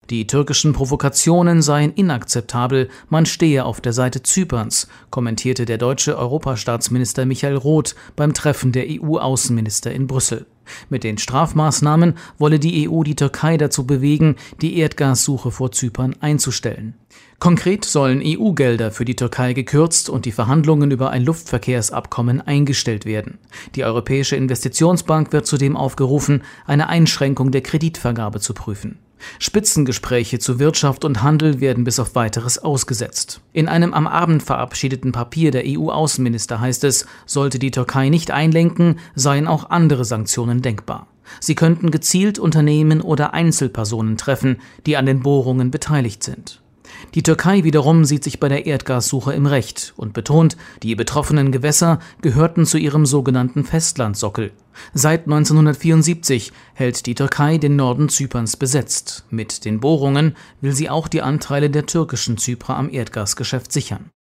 Die türkischen Provokationen seien inakzeptabel, man stehe auf der Seite Zyperns, kommentierte der deutsche Europastaatsminister Michael Roth beim Treffen der EU-Außenminister in Brüssel. Mit den Strafmaßnahmen wolle die EU die Türkei dazu bewegen, die Erdgassuche vor Zypern einzustellen. Konkret sollen EU-Gelder für die Türkei gekürzt und die Verhandlungen über ein Luftverkehrsabkommen eingestellt werden. Die Europäische Investitionsbank wird zudem aufgerufen, eine Einschränkung der Kreditvergabe zu prüfen. Spitzengespräche zu Wirtschaft und Handel werden bis auf Weiteres ausgesetzt. In einem am Abend verabschiedeten Papier der EU-Außenminister heißt es, sollte die Türkei nicht einlenken, seien auch andere Sanktionen denkbar. Sie könnten gezielt Unternehmen oder Einzelpersonen treffen, die an den Bohrungen beteiligt sind. Die Türkei wiederum sieht sich bei der Erdgassuche im Recht und betont, die betroffenen Gewässer gehörten zu ihrem sogenannten Festlandsockel. Seit 1974 hält die Türkei den Norden Zyperns besetzt. Mit den Bohrungen will sie auch die Anteile der türkischen Zyprer am Erdgasgeschäft sichern.